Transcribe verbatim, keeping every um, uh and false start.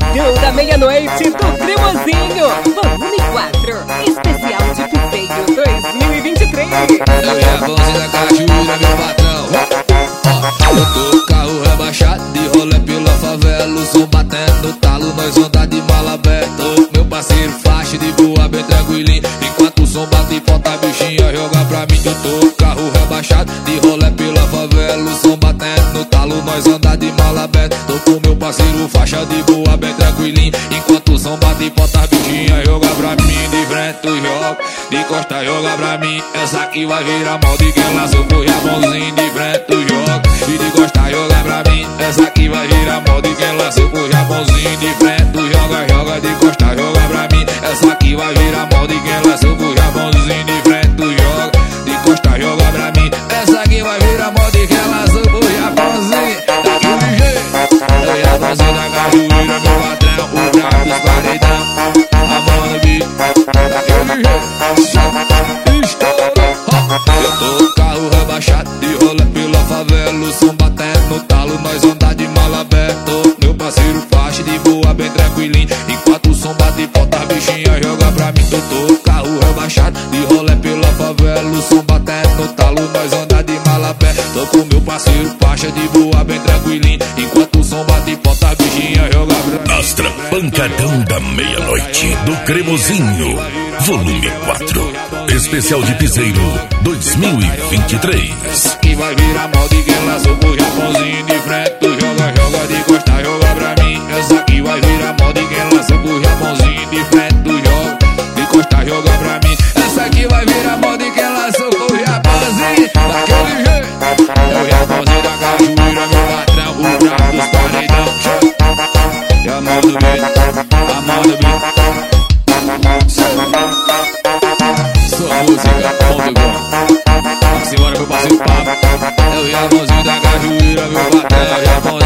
Pancadão da meia-noite do Cremosinho, volume quatro, especial de Piseiro dois mil e vinte e três. Eu e a Bonzinho da Cajuíra, meu patrão. Ó, eu tô carro rebaixado, de rolê pela favela, o som batendo no talo, nós andar de mala aberta. Meu parceiro faixa de boa, bem tranquilinho, enquanto o som bate e ponta a bichinha joga pra mim. Eu tô carro rebaixado, de rolê pela favela, o som batendo no talo, nós andar de mala aberta. Tô com meu parceiro faixa de boa, bem tranquilinho, enquanto o som bate e ponta a bichinha joga pra mim. De frente tu joga, de costa joga pra mim, essa aqui vai virar moda e quem lançou foi a Bonzinho. De frente tu joga, e de costa joga pra mim, essa aqui vai virar moda e quem lançou foi a Bonzinho. De frente tu joga, joga, de costa joga pra mim, essa aqui vai virar moda e quem lançou foi a Bonzinho. De frente tu joga, de costa joga pra mim, essa aqui vai virar moda e quem lançou foi a Bonzinho. Daquele jeito, eu e a Bonzinho da Cajuíra, meu patrão, o brabo dos paredão, a mão no beat, daquele jeito, estourou. Eu tô carro rebaixado, de rolê pela favela, o som batendo no talo, nós andar de mala aberta. Meu parceiro faixa de boa, bem tranquilinho, enquanto o som bate e ponta a bichinha joga pra mim. Eu tô carro rebaixado, de rolê pela favela, o som batendo no talo, nós andar de mala aberta. Tô com meu parceiro faixa de boa, bem tranquilinho, enquanto o som bate e ponta a bichinha joga pra mim. Astra Pancadão da meia-noite do Cremosinho, volume quatro, especial de Piseiro dois mil e vinte e três. Que vai virar moda e quem lançou foi a Bonzinho. De frente tu joga, joga, de costa joga pra mim, essa aqui vai virar moda e quem lançou foi a Bonzinho. De frente tu joga, de costa joga pra mim, essa aqui vai virar moda e quem lançou foi a Bonzinho. Daquele jeito, eu e a Bonzinho da Cajuíra, meu patrão, o brabo dos paredão. E a mão do beat, a mão do beat. Sua música, ponto com. Senhora, meu parceiro Pablo, eu e a Bonzinho da Cajuíra, meu patrão, e a